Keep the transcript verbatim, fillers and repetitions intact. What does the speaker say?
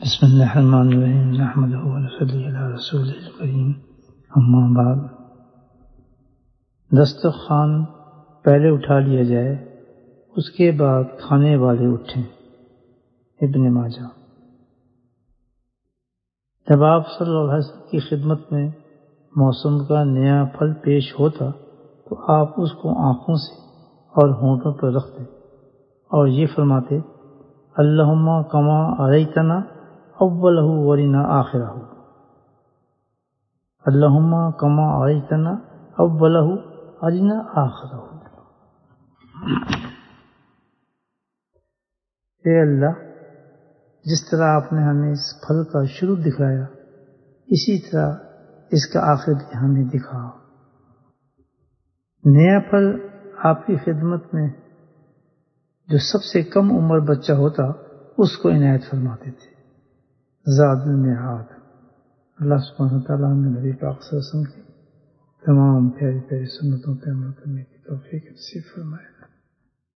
بسم اللہ الرحمن الرحیم نحمدہ ونصلی علی رسولہ الکریم اما بعد۔ دسترخوان پہلے اٹھا لیا جائے، اس کے بعد کھانے والے اٹھیں۔ ابن ماجہ۔ جب آپ صلی اللہ علیہ وسلم کی خدمت میں موسم کا نیا پھل پیش ہوتا تو آپ اس کو آنکھوں سے اور ہونٹوں پر رکھتے اور یہ فرماتے: اللہم کما اریتنا اولہ ورنا آخرہ، اللہم کما اریتنا اولہ ورنا آخرہ۔ اے اللہ، جس طرح آپ نے ہمیں اس پھل کا شروع دکھایا، اسی طرح اس کا آخر بھی ہمیں دکھاؤ۔ نیا پھل آپ کی خدمت میں جو سب سے کم عمر بچہ ہوتا اس کو عنایت فرماتے تھے۔ زاد المعاد۔ اللہ سبحانہ وتعالیٰ نے نبی پاک صلی اللہ علیہ وسلم کی تمام پیاری پیاری سنتوں پہ عمل کرنے کی توفیق نصیب فرمائے۔